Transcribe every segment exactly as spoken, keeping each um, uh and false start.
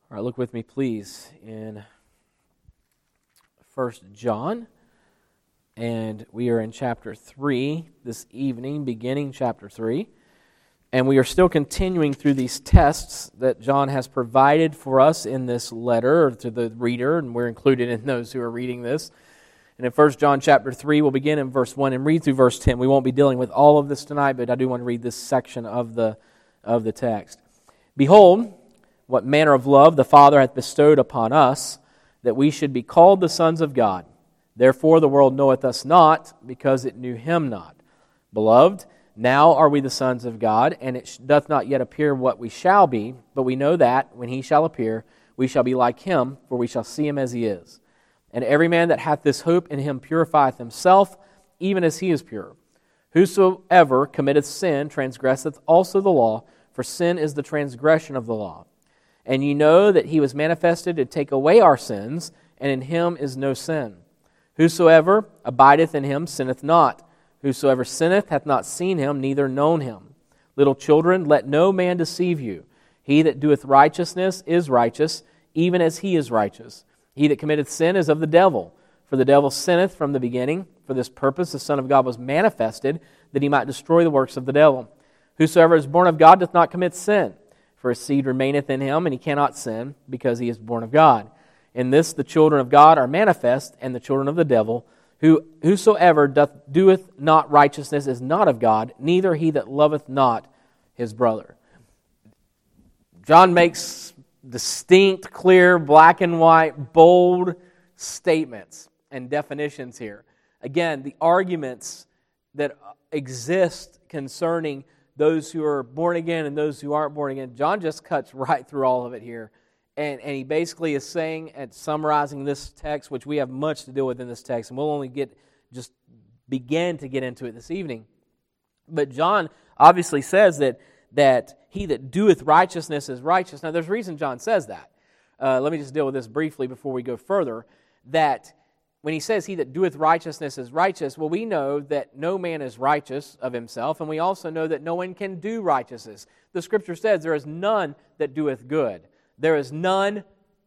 All right, look with me, please, in First John, and we are in chapter three this evening, beginning chapter three, and we are still continuing through these tests that John has provided for us in this letter to the reader, and we're included in those who are reading this. And in First John chapter three, we'll begin in verse one and read through verse ten. We won't be dealing with all of this tonight, but I do want to read this section of the of the text. Behold, what manner of love the Father hath bestowed upon us, that we should be called the sons of God. Therefore the world knoweth us not, because it knew Him not. Beloved, now are we the sons of God, and it doth not yet appear what we shall be, but we know that, when He shall appear, we shall be like Him, for we shall see Him as He is. And every man that hath this hope in Him purifieth himself, even as He is pure. Whosoever committeth sin transgresseth also the law, for sin is the transgression of the law. And ye know that He was manifested to take away our sins, and in Him is no sin. Whosoever abideth in Him sinneth not. Whosoever sinneth hath not seen Him, neither known Him. Little children, let no man deceive you. He that doeth righteousness is righteous, even as He is righteous. He that committeth sin is of the devil. For the devil sinneth from the beginning. For this purpose the Son of God was manifested, that He might destroy the works of the devil. Whosoever is born of God doth not commit sin. For his seed remaineth in him, and he cannot sin, because he is born of God. In this the children of God are manifest, and the children of the devil. Who Whosoever doth doeth not righteousness is not of God, neither he that loveth not his brother. John makes distinct, clear, black and white, bold statements and definitions here. Again, the arguments that exist concerning those who are born again and those who aren't born again, John just cuts right through all of it here. And, and he basically is saying and summarizing this text, which we have much to deal with in this text, and we'll only get just begin to get into it this evening. But John obviously says that, that he that doeth righteousness is righteous. Now, there's a reason John says that. Uh, let me just deal with this briefly before we go further. That when he says, he that doeth righteousness is righteous, well, we know that no man is righteous of himself, and we also know that no one can do righteousness. The Scripture says, there is none that doeth good. There is none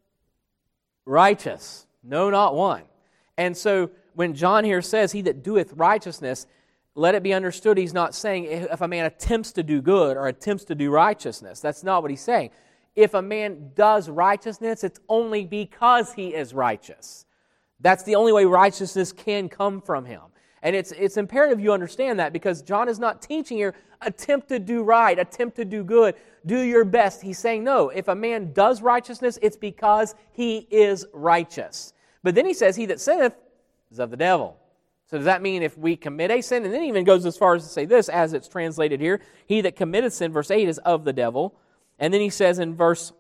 righteous. No, not one. And so, when John here says, he that doeth righteousness, let it be understood he's not saying if a man attempts to do good or attempts to do righteousness. That's not what he's saying. If a man does righteousness, it's only because he is righteous. That's the only way righteousness can come from him. And it's it's imperative you understand that, because John is not teaching here, attempt to do right, attempt to do good, do your best. He's saying, no, if a man does righteousness, it's because he is righteous. But then he says, he that sinneth is of the devil. So does that mean if we commit a sin, and then he even goes as far as to say this, as it's translated here, he that committeth sin, verse eight, is of the devil. And then he says in verse,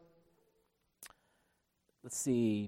let's see,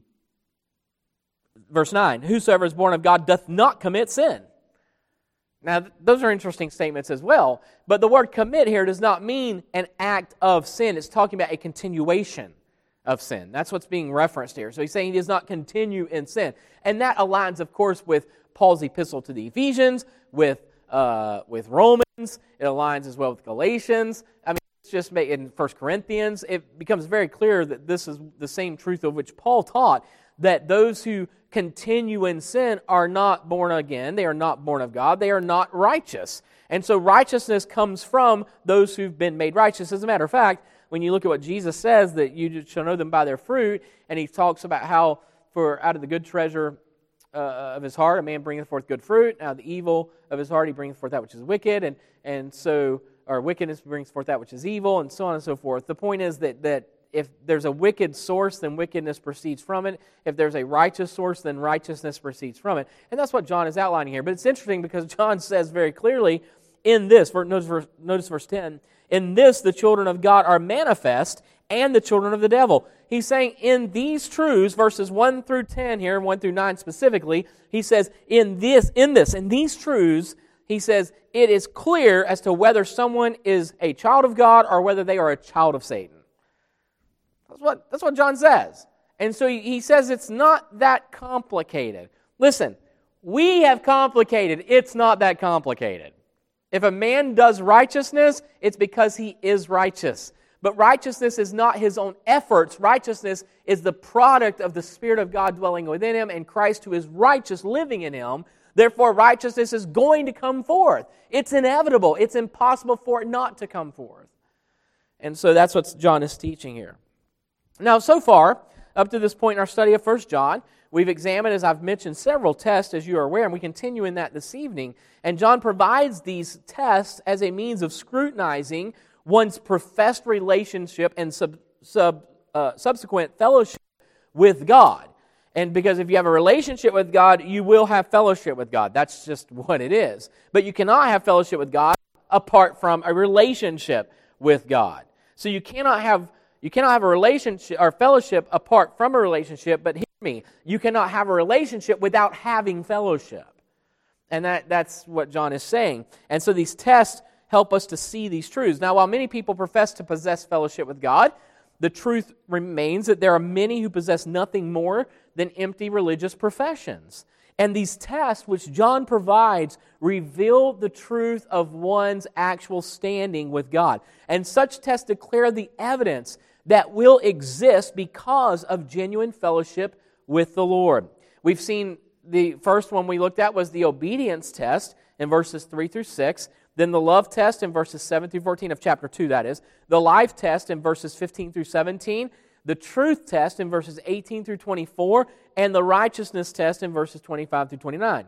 verse nine, whosoever is born of God doth not commit sin. Now, those are interesting statements as well, but the word commit here does not mean an act of sin. It's talking about a continuation of sin. That's what's being referenced here. So he's saying he does not continue in sin. And that aligns, of course, with Paul's epistle to the Ephesians, with uh, with Romans. It aligns as well with Galatians. I mean, it's just in First Corinthians. It becomes very clear that this is the same truth of which Paul taught, that those who continue in sin are not born again. They are not born of God. They are not righteous. And so righteousness comes from those who've been made righteous. As a matter of fact, when you look at what Jesus says, that you shall know them by their fruit, and he talks about how for out of the good treasure uh, of his heart a man bringeth forth good fruit, out of the evil of his heart he bringeth forth that which is wicked, and, and so, or wickedness brings forth that which is evil, and so on and so forth. The point is that that if there's a wicked source, then wickedness proceeds from it. If there's a righteous source, then righteousness proceeds from it. And that's what John is outlining here. But it's interesting because John says very clearly in this, notice verse, notice verse ten, in this the children of God are manifest and the children of the devil. He's saying in these truths, verses one through ten here, one through nine specifically, he says in this, in this, in these truths, he says it is clear as to whether someone is a child of God or whether they are a child of Satan. That's what, that's what John says. And so he says it's not that complicated. Listen, we have complicated. It's not that complicated. If a man does righteousness, it's because he is righteous. But righteousness is not his own efforts. Righteousness is the product of the Spirit of God dwelling within him and Christ who is righteous living in him. Therefore, righteousness is going to come forth. It's inevitable. It's impossible for it not to come forth. And so that's what John is teaching here. Now, so far, up to this point in our study of First John, we've examined, as I've mentioned, several tests, as you are aware, and we continue in that this evening. And John provides these tests as a means of scrutinizing one's professed relationship and sub, sub, uh, subsequent fellowship with God. And because if you have a relationship with God, you will have fellowship with God. That's just what it is. But you cannot have fellowship with God apart from a relationship with God. So you cannot have you cannot have a relationship or fellowship apart from a relationship, but hear me, you cannot have a relationship without having fellowship. And that, that's what John is saying. And so these tests help us to see these truths. Now, while many people profess to possess fellowship with God, the truth remains that there are many who possess nothing more than empty religious professions. And these tests which John provides reveal the truth of one's actual standing with God. And such tests declare the evidence that will exist because of genuine fellowship with the Lord. We've seen the first one we looked at was the obedience test in verses three through six. Then the love test in verses seven through fourteen of chapter two, that is. The life test in verses fifteen through seventeen. The truth test in verses eighteen through twenty-four. And the righteousness test in verses twenty-five through twenty-nine.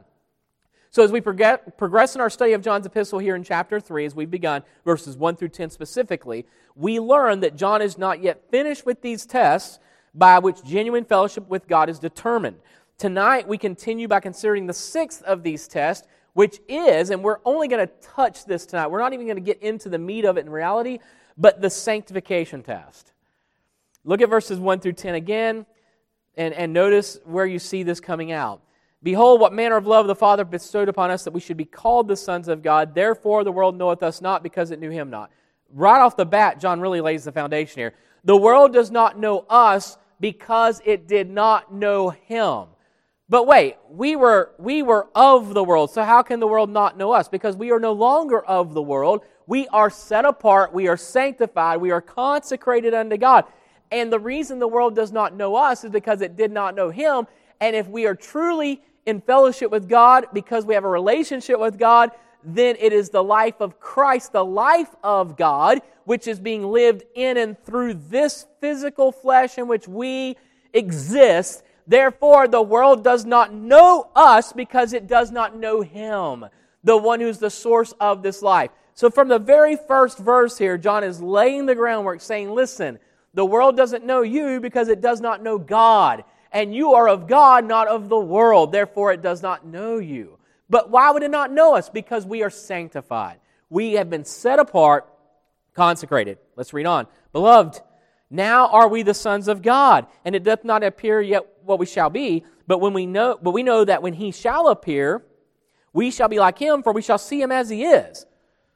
So as we progress in our study of John's epistle here in chapter three, as we've begun, verses one through ten specifically, we learn that John is not yet finished with these tests by which genuine fellowship with God is determined. Tonight we continue by considering the sixth of these tests, which is, and we're only going to touch this tonight, we're not even going to get into the meat of it in reality, but the sanctification test. Look at verses one through ten again, and, and notice where you see this coming out. Behold, what manner of love the Father bestowed upon us, that we should be called the sons of God. Therefore the world knoweth us not, because it knew Him not. Right off the bat, John really lays the foundation here. The world does not know us because it did not know Him. But wait, we were we were of the world, so how can the world not know us? Because we are no longer of the world. We are set apart, we are sanctified, we are consecrated unto God. And the reason the world does not know us is because it did not know Him. And if we are truly in fellowship with God, because we have a relationship with God, then it is the life of Christ, the life of God, which is being lived in and through this physical flesh in which we exist. Therefore, the world does not know us because it does not know Him, the one who's the source of this life. So from the very first verse here, John is laying the groundwork saying, listen, the world doesn't know you because it does not know God. And you are of God, not of the world. Therefore, it does not know you. But why would it not know us? Because we are sanctified. We have been set apart, consecrated. Let's read on. Beloved, now are we the sons of God, and it doth not appear yet what we shall be, but when we know, but we know that when He shall appear, we shall be like Him, for we shall see Him as He is.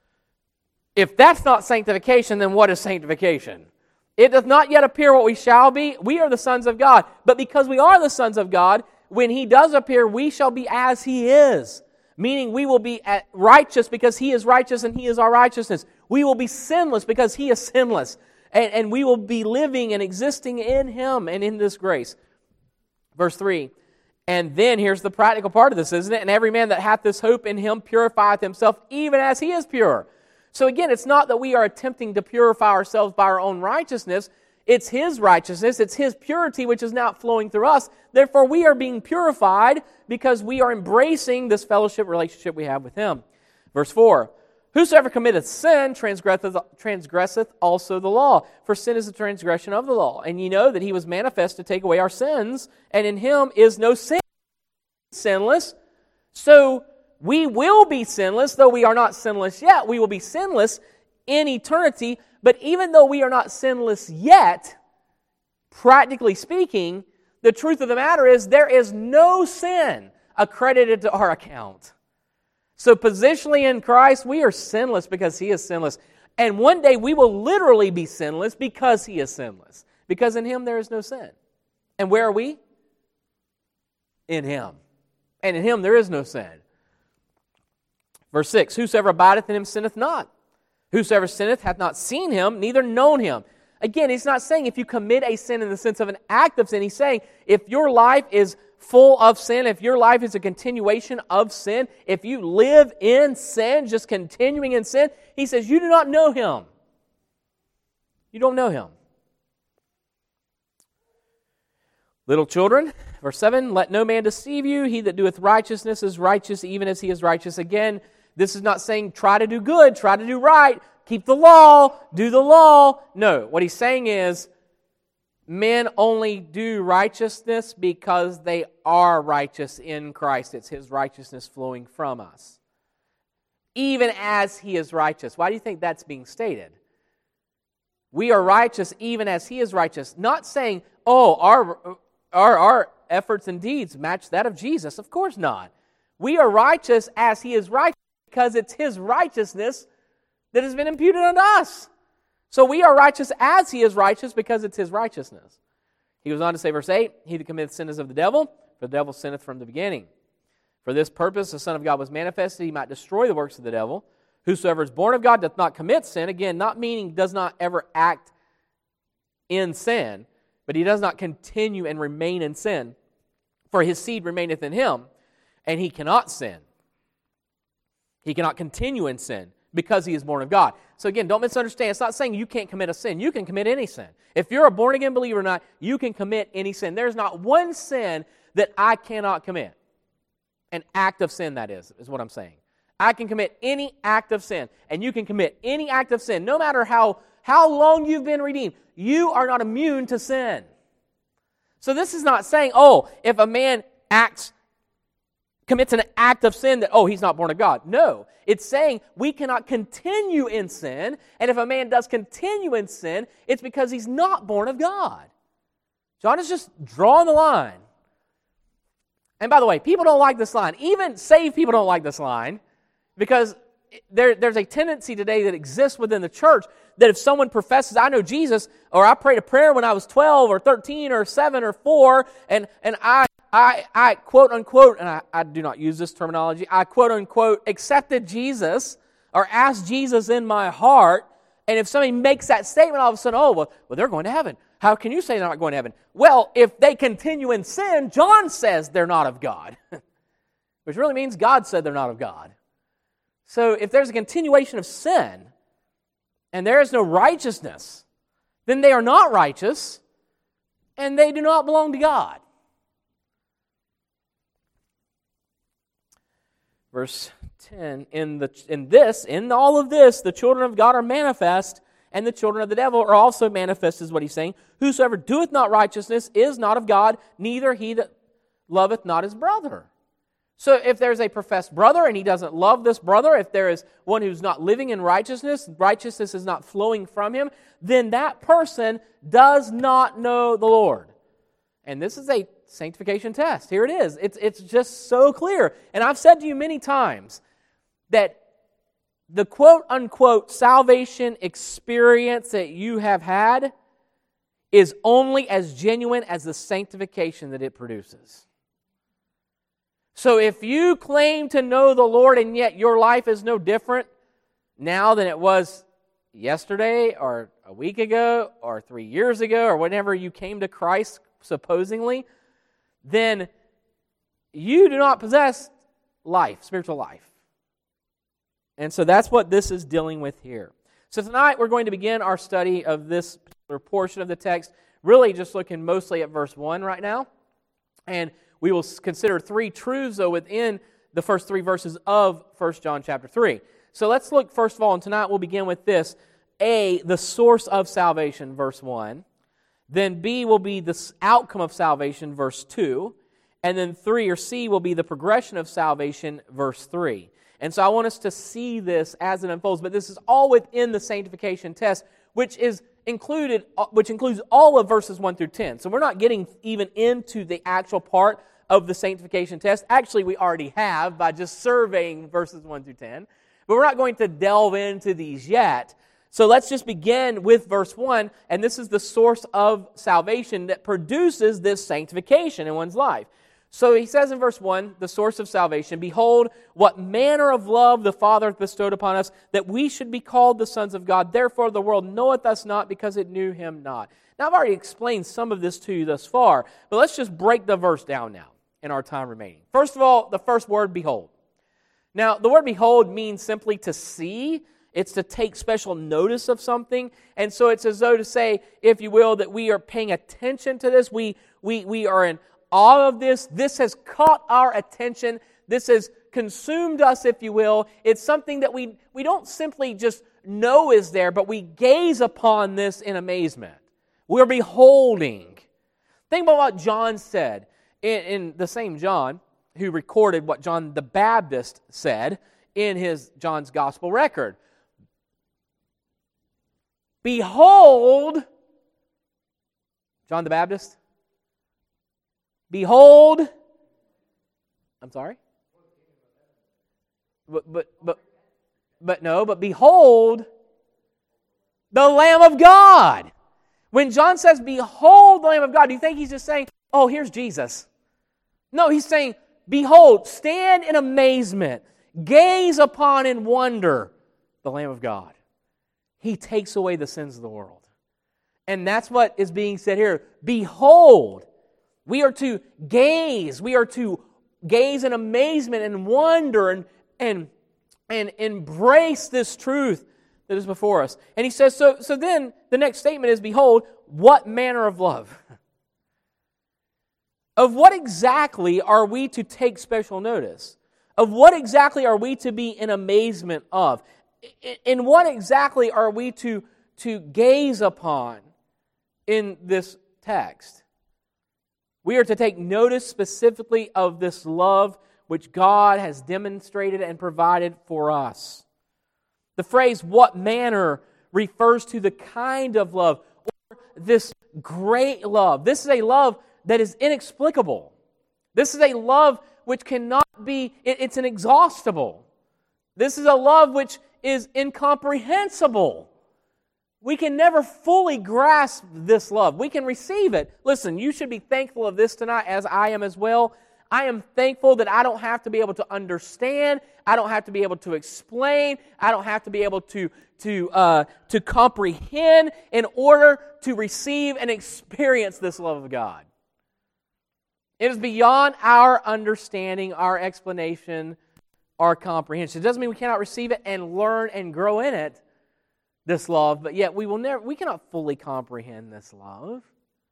If that's not sanctification, then what is sanctification? It doth not yet appear what we shall be. We are the sons of God. But because we are the sons of God, when He does appear, we shall be as He is. Meaning we will be righteous because He is righteous and He is our righteousness. We will be sinless because He is sinless. And, and we will be living and existing in Him and in this grace. Verse three. And then here's the practical part of this, isn't it? And every man that hath this hope in Him purifieth himself even as he is pure. So again, it's not that we are attempting to purify ourselves by our own righteousness. It's His righteousness. It's His purity which is now flowing through us. Therefore, we are being purified because we are embracing this fellowship relationship we have with Him. Verse four. Whosoever committeth sin transgresseth, transgresseth also the law. For sin is the transgression of the law. And ye know that He was manifest to take away our sins, and in Him is no sin. Sinless. So we will be sinless, though we are not sinless yet. We will be sinless in eternity. But even though we are not sinless yet, practically speaking, the truth of the matter is there is no sin accredited to our account. So positionally in Christ, we are sinless because He is sinless. And one day we will literally be sinless because He is sinless. Because in Him there is no sin. And where are we? In Him. And in Him there is no sin. Verse six, whosoever abideth in Him sinneth not. Whosoever sinneth hath not seen him, neither known him. Again, he's not saying if you commit a sin in the sense of an act of sin. He's saying if your life is full of sin, if your life is a continuation of sin, if you live in sin, just continuing in sin, he says you do not know him. You don't know him. Little children, verse seven, let no man deceive you. He that doeth righteousness is righteous, even as he is righteous. Again, this is not saying try to do good, try to do right, keep the law, do the law. No, what he's saying is men only do righteousness because they are righteous in Christ. It's His righteousness flowing from us. Even as He is righteous. Why do you think that's being stated? We are righteous even as He is righteous. Not saying, oh, our, our, our efforts and deeds match that of Jesus. Of course not. We are righteous as He is righteous because it's His righteousness that has been imputed unto us. So we are righteous as He is righteous because it's His righteousness. He goes on to say, verse eight, he that committeth sin is of the devil, for the devil sinneth from the beginning. For this purpose the Son of God was manifested, He might destroy the works of the devil. Whosoever is born of God doth not commit sin. Again, not meaning does not ever act in sin, but he does not continue and remain in sin. For his seed remaineth in him, and he cannot sin. He cannot continue in sin because he is born of God. So again, don't misunderstand. It's not saying you can't commit a sin. You can commit any sin. If you're a born-again believer or not, you can commit any sin. There's not one sin that I cannot commit. An act of sin, that is, is what I'm saying. I can commit any act of sin, and you can commit any act of sin, no matter how, how long you've been redeemed. You are not immune to sin. So this is not saying, oh, if a man acts, commits an act of sin, that, oh, he's not born of God. No. It's saying we cannot continue in sin, and if a man does continue in sin, it's because he's not born of God. John is just drawing the line. And by the way, people don't like this line. Even saved people don't like this line. Because there, there's a tendency today that exists within the church that if someone professes, I know Jesus, or I prayed a prayer when I was twelve or thirteen or seven or four, and, and I, I, I quote unquote, and I, I do not use this terminology, I quote unquote accepted Jesus or asked Jesus in my heart, and if somebody makes that statement, all of a sudden, oh, well, well they're going to heaven. How can you say they're not going to heaven? Well, if they continue in sin, John says they're not of God, which really means God said they're not of God. So if there's a continuation of sin and there is no righteousness, then they are not righteous and they do not belong to God. Verse ten, in the in this, in all of this, the children of God are manifest, and the children of the devil are also manifest, is what he's saying. Whosoever doeth not righteousness is not of God, neither he that loveth not his brother. So if there's a professed brother and he doesn't love this brother, if there is one who's not living in righteousness, righteousness is not flowing from him, then that person does not know the Lord. And this is a sanctification test. Here it is. It's, it's just so clear. And I've said to you many times that the quote-unquote salvation experience that you have had is only as genuine as the sanctification that it produces. So if you claim to know the Lord and yet your life is no different now than it was yesterday or a week ago or three years ago or whenever you came to Christ supposedly, then you do not possess life, spiritual life. And so that's what this is dealing with here. So tonight we're going to begin our study of this particular portion of the text, really just looking mostly at verse one right now. And we will consider three truths, though, within the first three verses of First John chapter three. So let's look, first of all, and tonight we'll begin with this. A, the source of salvation, verse one. Then B will be the outcome of salvation, verse two. And then three, or C, will be the progression of salvation, verse three. And so I want us to see this as it unfolds, but this is all within the sanctification test, which is included, which includes all of verses one through ten. So we're not getting even into the actual part of the sanctification test. Actually, we already have by just surveying verses one through ten. But we're not going to delve into these yet. So let's just begin with verse one, and this is the source of salvation that produces this sanctification in one's life. So he says in verse one, the source of salvation, "Behold, what manner of love the Father hath bestowed upon us, that we should be called the sons of God. Therefore the world knoweth us not, because it knew him not." Now I've already explained some of this to you thus far, but let's just break the verse down now in our time remaining. First of all, the first word, behold. Now, the word behold means simply to see. It's to take special notice of something. And so it's as though to say, if you will, that we are paying attention to this. We, we, we are in awe of this. This has caught our attention. This has consumed us, if you will. It's something that we, we don't simply just know is there, but we gaze upon this in amazement. We're beholding. Think about what John said in, in the same John, who recorded what John the Baptist said in his John's Gospel record. Behold, John the Baptist, behold, I'm sorry? But, but, but, but no, but behold, the Lamb of God. When John says, behold the Lamb of God, do you think he's just saying, oh, here's Jesus? No, he's saying, behold, stand in amazement, gaze upon in wonder the Lamb of God. He takes away the sins of the world. And that's what is being said here. Behold, we are to gaze, we are to gaze in amazement and wonder and, and, and embrace this truth that is before us. And he says, so, so then the next statement is, behold, what manner of love? Of what exactly are we to take special notice? Of what exactly are we to be in amazement of? In what exactly are we to, to gaze upon in this text? We are to take notice specifically of this love which God has demonstrated and provided for us. The phrase, what manner, refers to the kind of love, or this great love. This is a love that is inexplicable. This is a love which cannot be, it, it's inexhaustible. This is a love which is incomprehensible. We can never fully grasp this love. We can receive it. Listen, you should be thankful of this tonight, as I am as well. I am thankful that I don't have to be able to understand. I don't have to be able to explain. I don't have to be able to, to, uh, to comprehend in order to receive and experience this love of God. It is beyond our understanding, our explanation, our comprehension. It doesn't mean we cannot receive it and learn and grow in it, this love, but yet we will never, we cannot fully comprehend this love.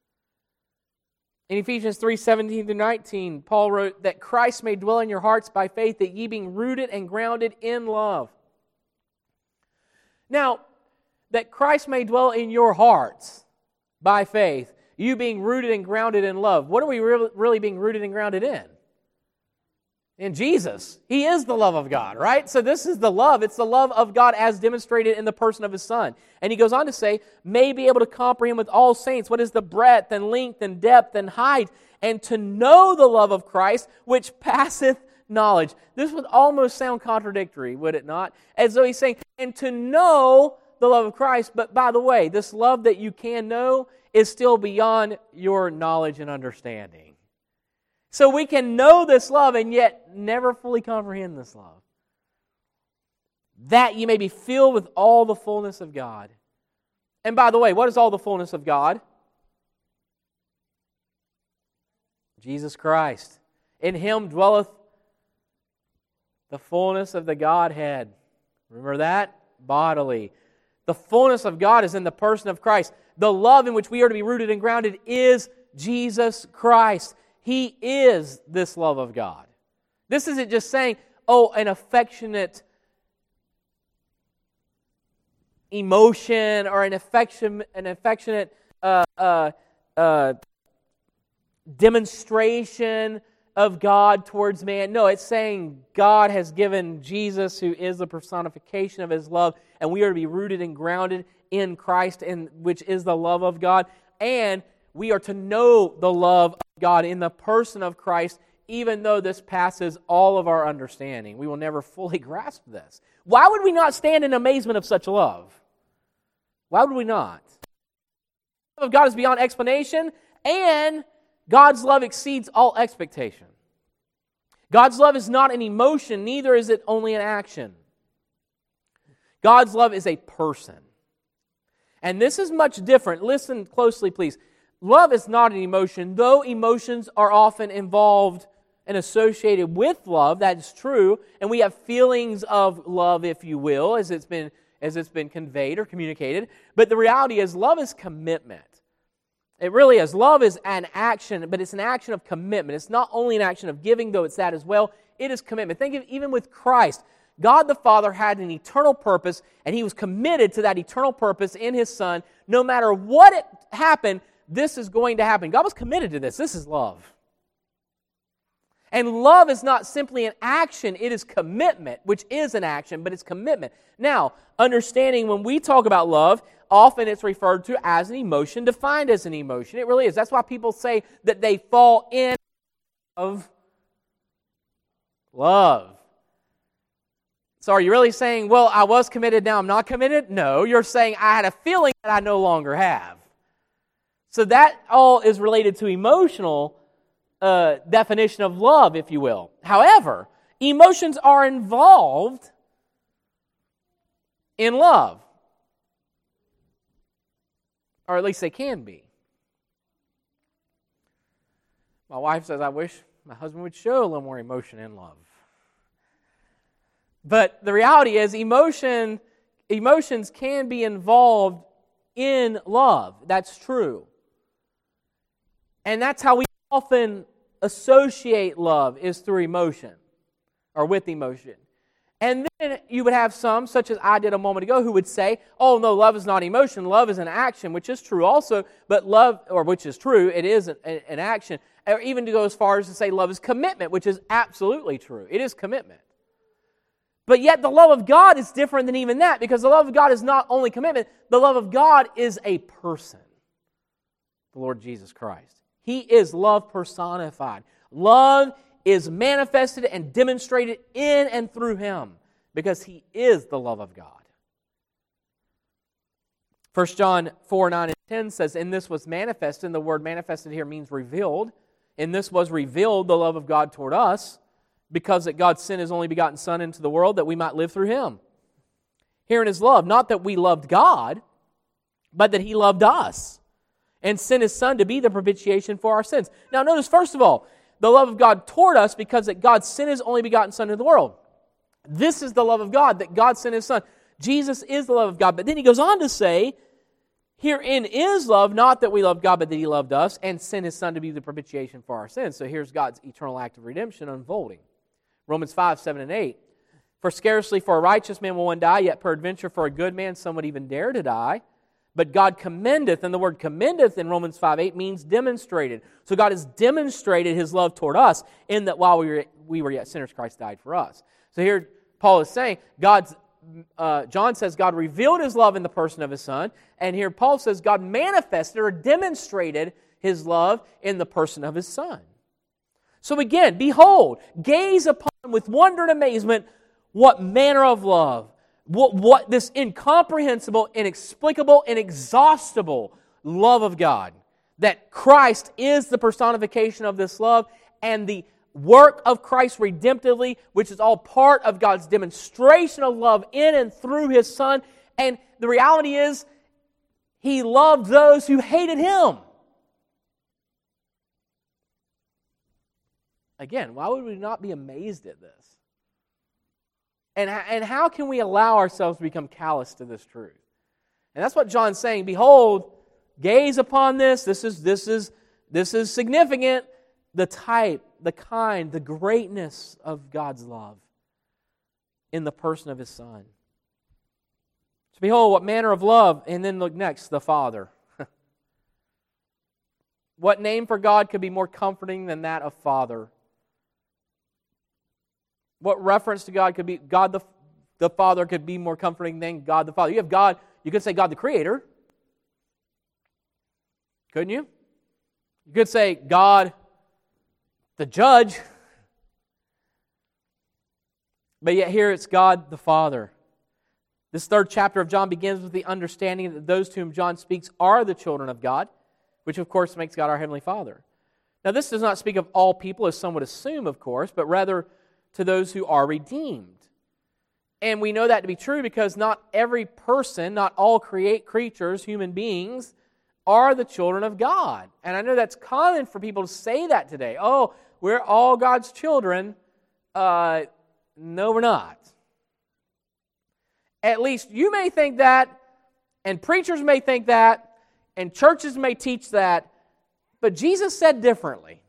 In Ephesians three, seventeen through nineteen, Paul wrote that Christ may dwell in your hearts by faith, that ye being rooted and grounded in love. Now, that Christ may dwell in your hearts by faith, you being rooted and grounded in love. What are we really, really being rooted and grounded in? In Jesus. He is the love of God, right? So this is the love. It's the love of God as demonstrated in the person of His Son. And he goes on to say, may be able to comprehend with all saints what is the breadth and length and depth and height, and to know the love of Christ, which passeth knowledge. This would almost sound contradictory, would it not? As though he's saying, and to know the love of Christ, but by the way, this love that you can know is still beyond your knowledge and understanding. So we can know this love and yet never fully comprehend this love. That you may be filled with all the fullness of God. And by the way, what is all the fullness of God? Jesus Christ. In Him dwelleth the fullness of the Godhead. Remember that? Bodily. The fullness of God is in the person of Christ. The love in which we are to be rooted and grounded is Jesus Christ. He is this love of God. This isn't just saying, oh, an affectionate emotion or an affection, an affectionate uh, uh, uh, demonstration of God towards man. No, it's saying God has given Jesus, who is the personification of His love, and we are to be rooted and grounded in Christ, and which is the love of God, and we are to know the love of God in the person of Christ, even though this passes all of our understanding. We will never fully grasp this. Why would we not stand in amazement of such love? Why would we not? The love of God is beyond explanation, and God's love exceeds all expectation. God's love is not an emotion, neither is it only an action. God's love is a person. And this is much different. Listen closely, please. Love is not an emotion, though emotions are often involved and associated with love. That is true. And we have feelings of love, if you will, as it's been, as it's been conveyed or communicated. But the reality is, love is commitment. It really is. Love is an action, but it's an action of commitment. It's not only an action of giving, though it's that as well. It is commitment. Think of even with Christ. God the Father had an eternal purpose, and He was committed to that eternal purpose in His Son. No matter what it happened, this is going to happen. God was committed to this. This is love. And love is not simply an action, it is commitment, which is an action, but it's commitment. Now, understanding when we talk about love, often it's referred to as an emotion, defined as an emotion. It really is. That's why people say that they fall in of love. So are you really saying, well, I was committed, now I'm not committed? No, you're saying I had a feeling that I no longer have. So that all is related to emotional uh, definition of love, if you will. However, emotions are involved in love. Or at least they can be. My wife says, I wish my husband would show a little more emotion in love. But the reality is, emotion, emotions can be involved in love. That's true. And that's how we often associate love, is through emotion, or with emotion. And then you would have some, such as I did a moment ago, who would say, oh no, love is not emotion, love is an action, which is true also, but love, or which is true, it is an, an action. Or even to go as far as to say love is commitment, which is absolutely true. It is commitment. But yet the love of God is different than even that, because the love of God is not only commitment, the love of God is a person, the Lord Jesus Christ. He is love personified. Love is manifested and demonstrated in and through Him, because He is the love of God. First John four, nine, and ten says, in this was manifested, and the word manifested here means revealed. In this was revealed the love of God toward us, because that God sent His only begotten Son into the world that we might live through Him. Herein is love, not that we loved God, but that He loved us and sent His Son to be the propitiation for our sins. Now notice, first of all, the love of God toward us, because that God sent His only begotten Son into the world. This is the love of God, that God sent His Son. Jesus is the love of God. But then He goes on to say, herein is love, not that we loved God, but that He loved us and sent His Son to be the propitiation for our sins. So here's God's eternal act of redemption unfolding. Romans five, seven, and eight. For scarcely for a righteous man will one die, yet peradventure for a good man some would even dare to die. But God commendeth, and the word commendeth in Romans five, eight means demonstrated. So God has demonstrated His love toward us in that while we were, we were yet sinners, Christ died for us. So here Paul is saying, God's, uh, John says God revealed His love in the person of His Son, and here Paul says God manifested or demonstrated His love in the person of His Son. So again, behold, gaze upon with wonder and amazement what manner of love, what, what this incomprehensible, inexplicable, inexhaustible love of God, that Christ is the personification of this love, and the work of Christ redemptively, which is all part of God's demonstration of love in and through His Son. And the reality is, He loved those who hated Him. Again, why would we not be amazed at this? And, and how can we allow ourselves to become callous to this truth? And that's what John's saying. Behold, gaze upon this. This is, this is, this is significant. The type, the kind, the greatness of God's love in the person of His Son. So behold, what manner of love. And then look next, the Father. What name for God could be more comforting than that of Father? What reference to God could be, God the, the Father could be more comforting than God the Father? You have God, you could say God the Creator. Couldn't you? You could say God the Judge. But yet here it's God the Father. This third chapter of John begins with the understanding that those to whom John speaks are the children of God, which of course makes God our Heavenly Father. Now, this does not speak of all people, as some would assume, of course, but rather to those who are redeemed. And we know that to be true because not every person, not all create creatures, human beings, are the children of God. And I know that's common for people to say that today. Oh, we're all God's children. Uh, no, we're not. At least you may think that, and preachers may think that, and churches may teach that, but Jesus said differently.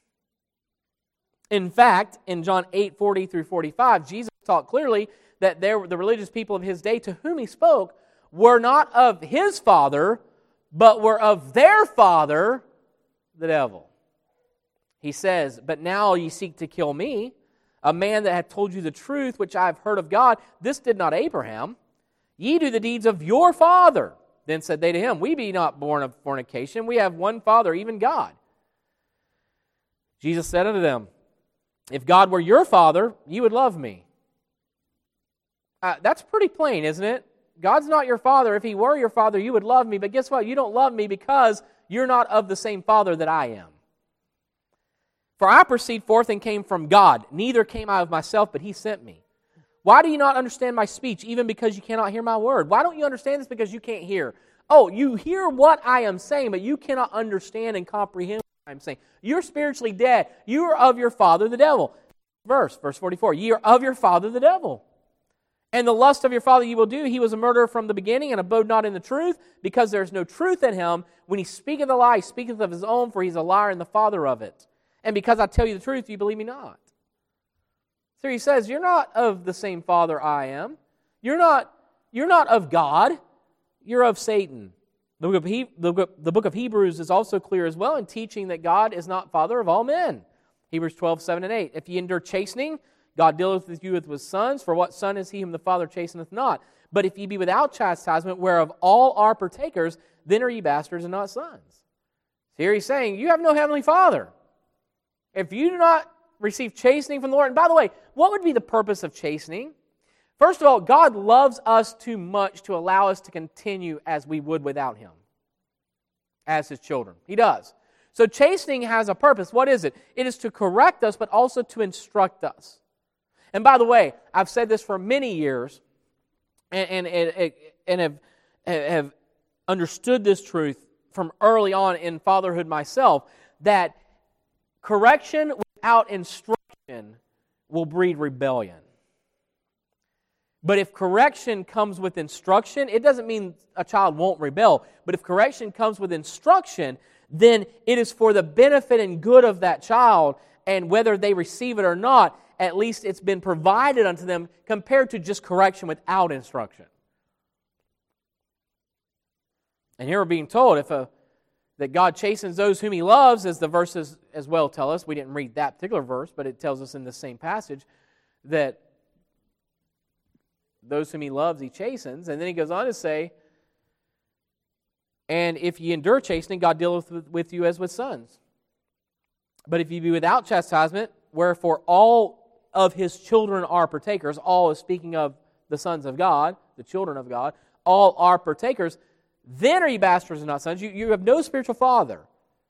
In fact, in John eight, forty through forty-five, Jesus taught clearly that there, the religious people of his day to whom he spoke were not of his father, but were of their father, the devil. He says, "But now ye seek to kill me, a man that hath told you the truth, which I have heard of God. This did not Abraham. Ye do the deeds of your father." Then said they to him, "We be not born of fornication. We have one Father, even God." Jesus said unto them, "If God were your father, you would love me." Uh, that's pretty plain, isn't it? God's not your father. If he were your father, you would love me. But guess what? You don't love me because you're not of the same father that I am. "For I proceed forth and came from God. Neither came I of myself, but he sent me. Why do you not understand my speech, even because you cannot hear my word?" Why don't you understand this? Because you can't hear. Oh, you hear what I am saying, but you cannot understand and comprehend what I am saying. You're spiritually dead. You are of your father, the devil. Verse, verse forty-four. "Ye are of your father, the devil. And the lust of your father you will do. He was a murderer from the beginning, and abode not in the truth, because there is no truth in him. When he speaketh a lie, he speaketh of his own, for he is a liar and the father of it. And because I tell you the truth, you believe me not." So he says, you're not of the same father I am. You're not, you're not of God. You're of Satan. The book of, he, the, book, the book of Hebrews is also clear as well in teaching that God is not father of all men. Hebrews twelve, seven and eight. "If ye endure chastening, God dealeth with you with sons, for what son is he whom the Father chasteneth not? But if ye be without chastisement, whereof all are partakers, then are ye bastards and not sons." So here he's saying, you have no heavenly Father. If you do not receive chastening from the Lord, and by the way, what would be the purpose of chastening? First of all, God loves us too much to allow us to continue as we would without him, as his children. He does. So chastening has a purpose. What is it? It is to correct us, but also to instruct us. And by the way, I've said this for many years and, and, and, and have, have understood this truth from early on in fatherhood myself, that correction without instruction will breed rebellion. But if correction comes with instruction, it doesn't mean a child won't rebel. But if correction comes with instruction, then it is for the benefit and good of that child, and whether they receive it or not, at least it's been provided unto them compared to just correction without instruction. And here we're being told if a, that God chastens those whom he loves, as the verses as well tell us. We didn't read that particular verse, but it tells us in the same passage that those whom he loves he chastens. And then he goes on to say, "And if ye endure chastening, God dealeth with, with you as with sons. But if ye be without chastisement, wherefore all of his children are partakers," all is speaking of the sons of God, the children of God, "all are partakers, then are ye bastards and not sons." You, you have no spiritual father.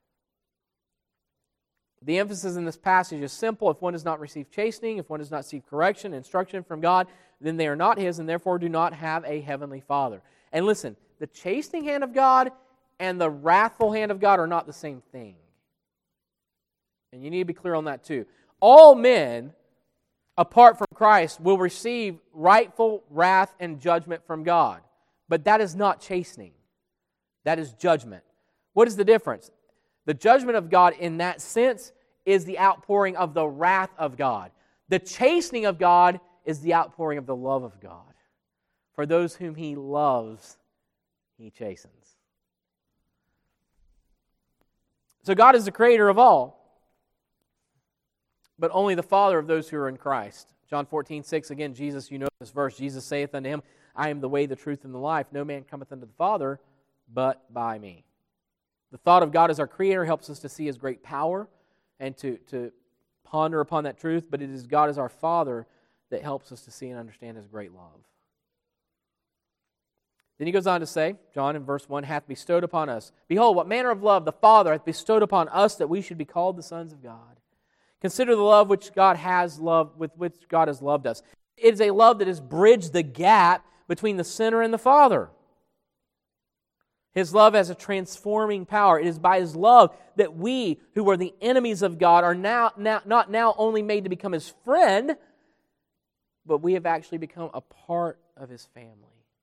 The emphasis in this passage is simple. If one does not receive chastening, if one does not receive correction, instruction from God, then they are not his, and therefore do not have a heavenly Father. And listen, the chastening hand of God and the wrathful hand of God are not the same thing. And you need to be clear on that too. All men, apart from Christ, will receive rightful wrath and judgment from God. But that is not chastening. That is judgment. What is the difference? The judgment of God in that sense is the outpouring of the wrath of God. The chastening of God is the outpouring of the love of God. For those whom he loves, he chastens. So God is the creator of all, but only the Father of those who are in Christ. John fourteen, six, again, Jesus, you know this verse, Jesus saith unto him, "I am the way, the truth, and the life. No man cometh unto the Father but by me." The thought of God as our Creator helps us to see His great power and to, to ponder upon that truth, but it is God as our Father that helps us to see and understand His great love. Then he goes on to say, John in verse one, hath bestowed upon us. Behold, what manner of love the Father hath bestowed upon us, that we should be called the sons of God. Consider the love which God has loved, with which God has loved us. It is a love that has bridged the gap between the sinner and the Father. His love has a transforming power. It is by His love that we, who were the enemies of God, are now, now not now only made to become His friend, but we have actually become a part of His family.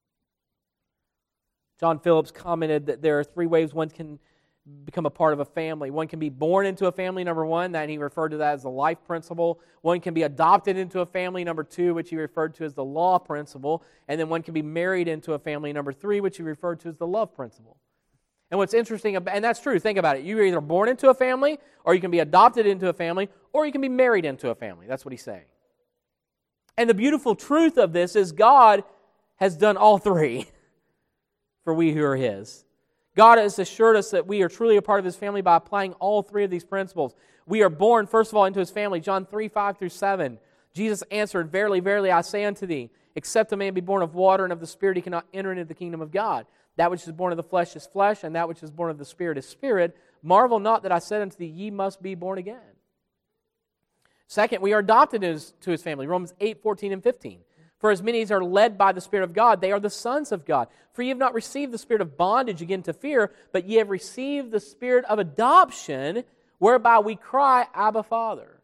John Phillips commented that there are three ways one can become a part of a family. One can be born into a family, number one, that he referred to that as the life principle. One can be adopted into a family, number two, which he referred to as the law principle. And then one can be married into a family, number three, which he referred to as the love principle. And what's interesting, about, and that's true, think about it. You're either born into a family, or you can be adopted into a family, or you can be married into a family. That's what he's saying. And the beautiful truth of this is God has done all three for we who are His. God has assured us that we are truly a part of His family by applying all three of these principles. We are born, first of all, into His family. John three, five through seven. Jesus answered, Verily, verily, I say unto thee, except a man be born of water and of the Spirit, he cannot enter into the kingdom of God. That which is born of the flesh is flesh, and that which is born of the Spirit is spirit. Marvel not that I said unto thee, ye must be born again. Second, we are adopted into His family. Romans eight, fourteen and fifteen. For as many as are led by the Spirit of God, they are the sons of God. For ye have not received the spirit of bondage again to fear, but ye have received the spirit of adoption, whereby we cry, Abba, Father.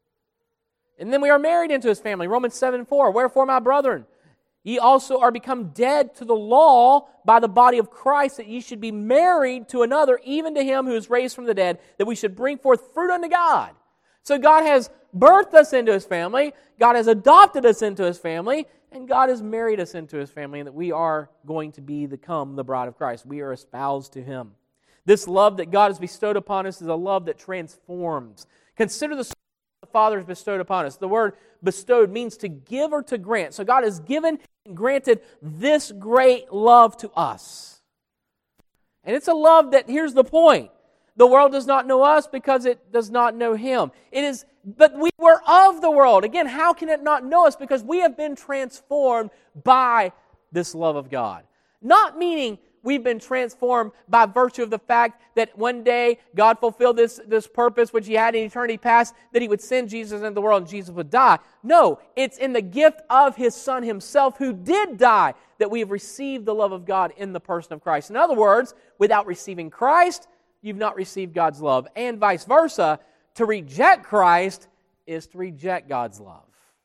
And then we are married into His family. Romans seven, four. Wherefore, my brethren, ye also are become dead to the law by the body of Christ, that ye should be married to another, even to Him who is raised from the dead, that we should bring forth fruit unto God. So God has birthed us into His family, God has adopted us into His family, and God has married us into His family, and that we are going to be become the bride of Christ. We are espoused to Him. This love that God has bestowed upon us is a love that transforms. Consider the the Father has bestowed upon us. The word bestowed means to give or to grant. So God has given and granted this great love to us. And it's a love that, here's the point, the world does not know us because it does not know Him. It is, but we were of the world. Again, how can it not know us? Because we have been transformed by this love of God. Not meaning we've been transformed by virtue of the fact that one day God fulfilled this, this purpose which He had in eternity past, that He would send Jesus into the world and Jesus would die. No, it's in the gift of His Son Himself, who did die, that we have received the love of God in the person of Christ. In other words, without receiving Christ, you've not received God's love. And vice versa, to reject Christ is to reject God's love.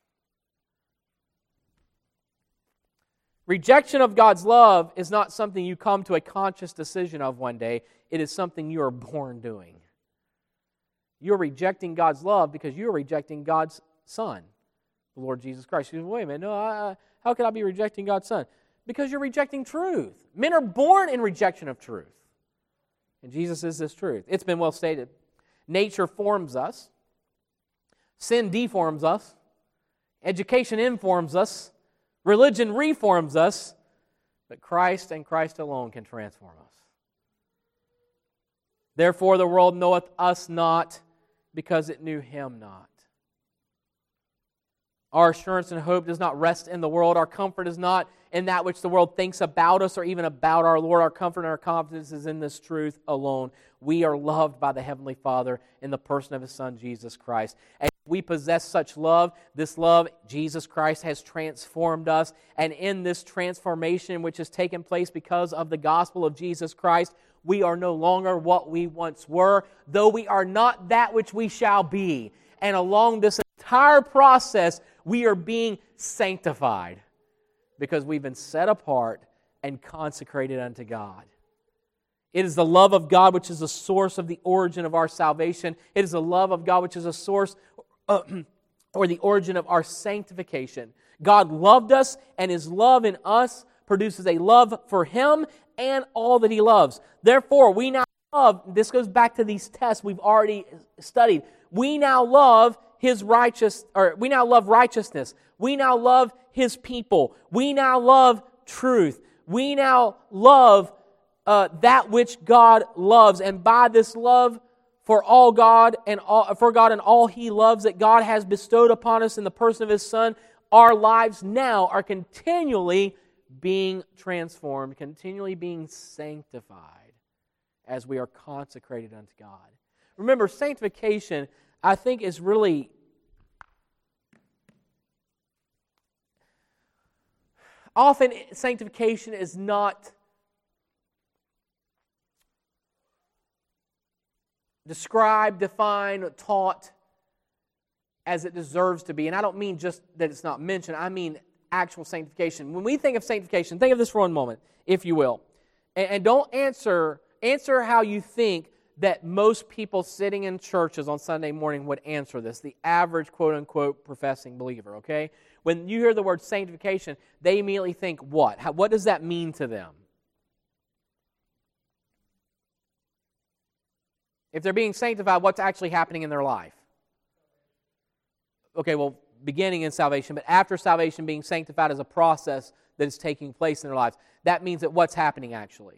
Rejection of God's love is not something you come to a conscious decision of one day. It is something you are born doing. You're rejecting God's love because you're rejecting God's Son, the Lord Jesus Christ. You say, wait a minute, no, I, how could I be rejecting God's Son? Because you're rejecting truth. Men are born in rejection of truth. And Jesus is this truth. It's been well stated. Nature forms us. Sin deforms us. Education informs us. Religion reforms us. But Christ and Christ alone can transform us. Therefore the world knoweth us not, because it knew Him not. Our assurance and hope does not rest in the world. Our comfort is not in that which the world thinks about us or even about our Lord. Our comfort and our confidence is in this truth alone. We are loved by the Heavenly Father in the person of His Son, Jesus Christ. And we possess such love. This love, Jesus Christ, has transformed us. And in this transformation which has taken place because of the gospel of Jesus Christ, we are no longer what we once were, though we are not that which we shall be. And along this entire process, we are being sanctified because we've been set apart and consecrated unto God. It is the love of God which is the source of the origin of our salvation. It is the love of God which is a source uh, or the origin of our sanctification. God loved us, and His love in us produces a love for Him and all that He loves. Therefore, we now love, this goes back to these tests we've already studied, we now love His righteous, or we now love righteousness. We now love His people. We now love truth. We now love uh, that which God loves. And by this love for all God and all, for God and all He loves that God has bestowed upon us in the person of His Son, our lives now are continually being transformed, continually being sanctified as we are consecrated unto God. Remember, sanctification, I think, is really often sanctification is not described, defined, taught as it deserves to be. And I don't mean just that it's not mentioned. I mean actual sanctification. When we think of sanctification, think of this for one moment, if you will. And, and don't answer, answer how you think that most people sitting in churches on Sunday morning would answer this, the average quote-unquote professing believer, okay? When you hear the word sanctification, they immediately think what? How, what does that mean to them? If they're being sanctified, what's actually happening in their life? Okay, well, beginning in salvation, but after salvation, being sanctified is a process that is taking place in their lives. That means that what's happening actually?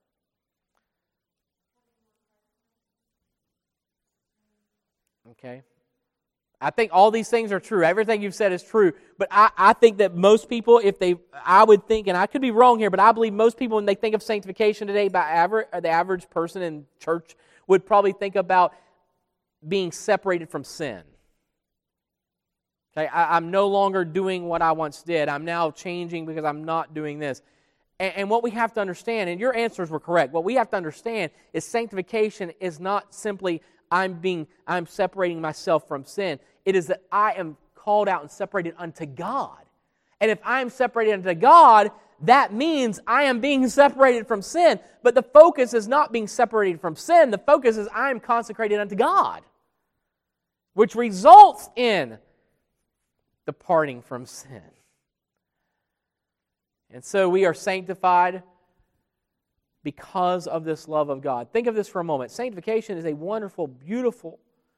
Okay. I think all these things are true. Everything you've said is true. But I, I think that most people, if they, I would think, and I could be wrong here, but I believe most people, when they think of sanctification today, by average, the average person in church would probably think about being separated from sin. Okay, I, I'm no longer doing what I once did. I'm now changing because I'm not doing this. And, and what we have to understand, and your answers were correct, what we have to understand is sanctification is not simply I'm being, I'm separating myself from sin. It is that I am called out and separated unto God. And if I am separated unto God, that means I am being separated from sin. But the focus is not being separated from sin. The focus is I am consecrated unto God, which results in departing from sin. And so we are sanctified because of this love of God. Think of this for a moment. Sanctification is a wonderful, beautiful,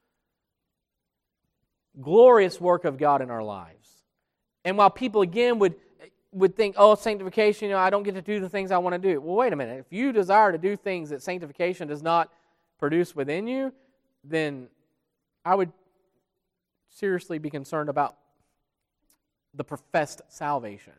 glorious work of God in our lives. And while people again would, would think, oh, sanctification, you know, I don't get to do the things I want to do. Well, wait a minute. If you desire to do things that sanctification does not produce within you, then I would seriously be concerned about the professed salvation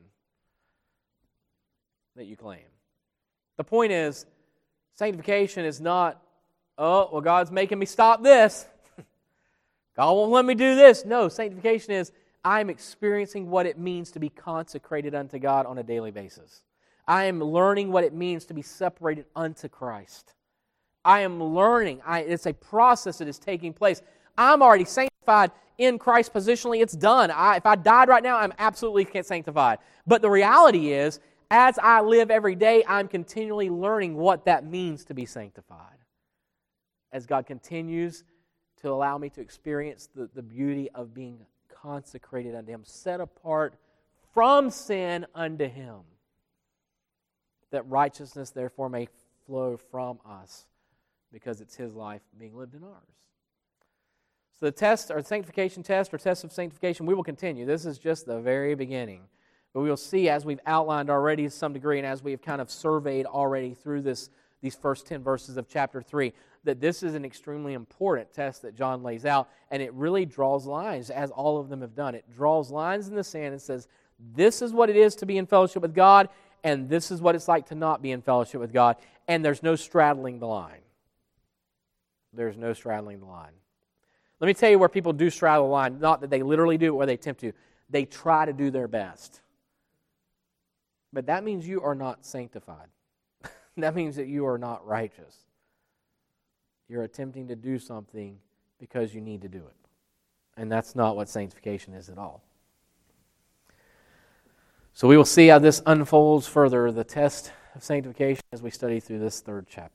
that you claim. The point is, sanctification is not, oh, well, God's making me stop this. God won't let me do this. No, sanctification is, I'm experiencing what it means to be consecrated unto God on a daily basis. I am learning what it means to be separated unto Christ. I am learning. I, it's a process that is taking place. I'm already sanctified in Christ positionally. It's done. I, if I died right now, I'm absolutely sanctified. But the reality is, as I live every day, I'm continually learning what that means to be sanctified. As God continues to allow me to experience the, the beauty of being consecrated unto Him, set apart from sin unto Him, that righteousness therefore may flow from us because it's His life being lived in ours. So the test, or sanctification test, or test of sanctification, we will continue. This is just the very beginning. But we will see, as we've outlined already to some degree, and as we have kind of surveyed already through this these first ten verses of chapter three, that this is an extremely important test that John lays out, and it really draws lines, as all of them have done. It draws lines in the sand and says, this is what it is to be in fellowship with God, and this is what it's like to not be in fellowship with God, and there's no straddling the line. There's no straddling the line. Let me tell you where people do straddle the line, not that they literally do it, or they attempt to. They try to do their best. But that means you are not sanctified. That means that you are not righteous. You're attempting to do something because you need to do it. And that's not what sanctification is at all. So we will see how this unfolds further, the test of sanctification, as we study through this third chapter.